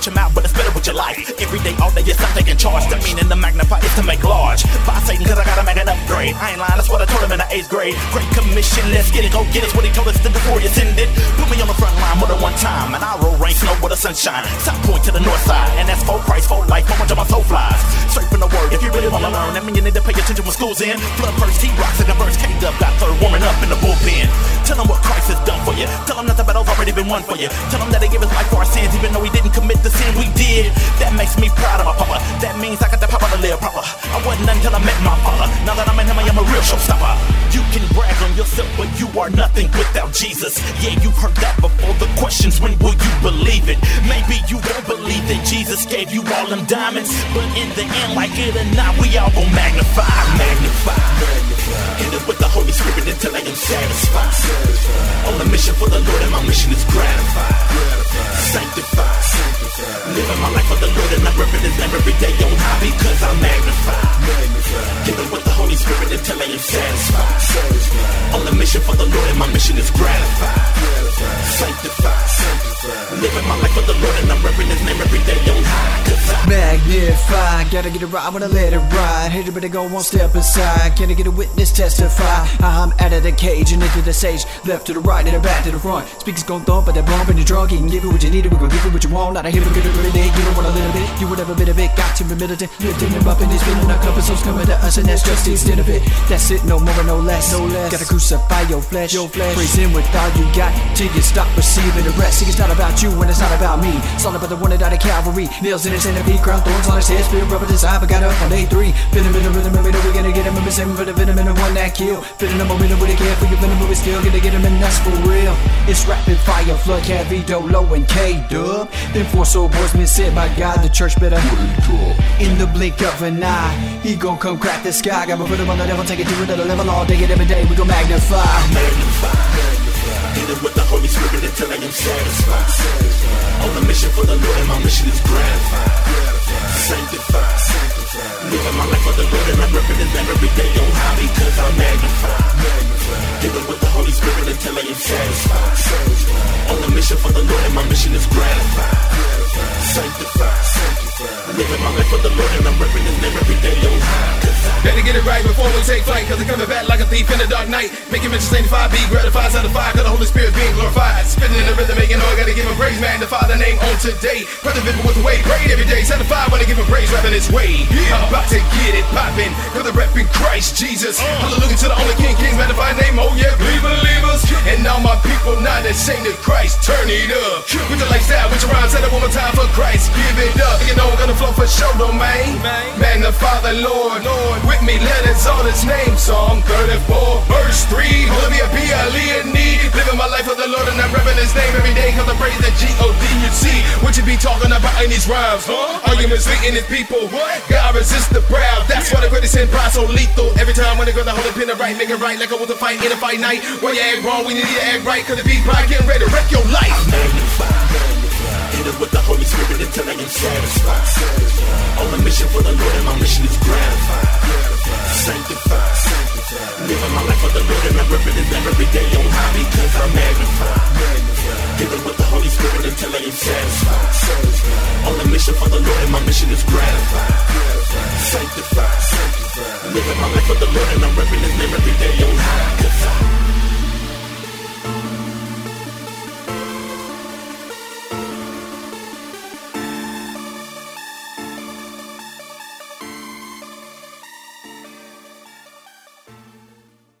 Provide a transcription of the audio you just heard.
watch him out, but it's better with your life. Every day, all day, yes, I'm taking charge. The meaning to magnify is to make large. By Satan, cause I gotta make an upgrade. I ain't lying, that's what I told him in the 8th grade. Great commission, let's get it, go get us what he told us to do before he ascended. Put me on the front line more than one time, and I roll rain, snow with the sunshine. South Point to the north side, and that's for Christ, for life, for much of my soul flies. Straight from the word, if you really wanna learn, that mean you need to pay attention when school's in. Flood first, T-Rocks, and the verse caved up, got third warming up in the bullpen. Tell them what Christ has done for you. Tell them that the battle's already been won for you. Tell them that he gave his life for our sins, even though he didn't commit the sin we did. That makes me proud of my papa. That means I got the power to live proper. I wasn't nothing till I met my father. Now that I'm in him, I am a real showstopper. You can brag on yourself, but you are nothing without Jesus. Yeah, you've heard that before. The question's when will you believe it? Maybe you don't believe that Jesus gave you all them diamonds, but in the end, like it or not, we all gon' magnify. Hit it with the Holy Spirit until I am satisfied. On a mission for the Lord, and my mission is gratified. Sanctified. Living my life for the Lord, and I'm repping his name every day on high because I'm magnified. Hit it with the Holy Spirit until I am satisfied. On a mission for the Lord, and my mission is gratified. Sanctified. Living my life for the Lord, and I'm repping his name every day on high because I'm magnify. Gotta get it right, I wanna let it ride. Hate it, better go one step aside. Can I get a witness testify? I'm out of the cage and into the stage. Left to the right and the back to the front. Speakers gon' thump, but that bump in the drunk. He can give you what you need, we gon' give you what you want. Not a hit, get it really big. You don't want a little bit, you want every bit of it. Got to be militant, lifting him up and he's feeling our cup. Souls coming to us, and that's just the extent of it. That's it, no more and no less. Gotta crucify your flesh. Praise him with all you got till you stop receiving the rest. See, it's not about you and it's not about me. It's all about the one that died at Calvary. Nails in his hand and feet, crown thorns on his head, spirit rubber design, but got up on day 3. Feeling in the rhythm, and we know we're gonna get him. Remember saving for the venom and the one that kill. Feeling the momentum with a care for your venom, but we still gonna get him, and that's for real. It's rapid fire, flood, cat, Vito, low, and K-Dub. Them 4 soul boys been sent by God, the church better in the blink of an eye. He gon' come crack the sky. Gotta put him on the level, take it to another level. All day and every day, we gon' magnify. Hit it with the Holy Spirit until I am satisfied. On a mission for the Lord, and my mission is gratified. Sanctified. Living my life for the Lord, and I'm repping his name every day on high because I'm magnified. Hit it with the Holy Spirit until I am satisfied. On a mission for the Lord, and my mission is gratified. Sanctified. Living my life for the Lord, and I'm repping his name every day on high. Better get it right before we take flight, cause they're coming back like a thief in the dark night. Making mention 75 be gratified, satisfied, cause the Holy Spirit's being glorified. Spitting in the rhythm, making all gotta give him praise, magnify the name on today. Brother Vivian with the way, prayed every day, satisfied when they give him praise, rapping his way. I'm about to get it poppin', cause they're repping Christ Jesus. Hallelujah to the only King, King's magnify name, oh yeah, believers. And all my people not ashamed of Christ, turn it up. With the lifestyle, with your rhymes, say it one more time for Christ, give it up. You know I'm gonna flow for show, domain. Magnify the Lord. With me, let us all his name. Psalm 34, verse 3. Olivia B. Leonie. Living my life for the Lord, and I'm repping his name every day. Cause I praise the G-O-D. You see what you be talking about in these rhymes, huh? Are you misleading his people? God resist the proud. That's why the greatest in pride so lethal. Every time when they go to hold a pin to right, make it right. Like I want to fight in a fight night. When you act wrong, we need you to act right. Cause the beat pride getting ready to wreck your life. Hit it with the Holy Spirit until I am satisfied. On a mission for the Lord, and my mission is gratified. Sanctified. Living my life for the Lord, and I'm repping his name every day on high because I'm magnified. Hit it with the Holy Spirit until I am satisfied. On a mission for the Lord, and my mission is gratified. Sanctified. Living my life for the Lord, and I'm repping his name every day on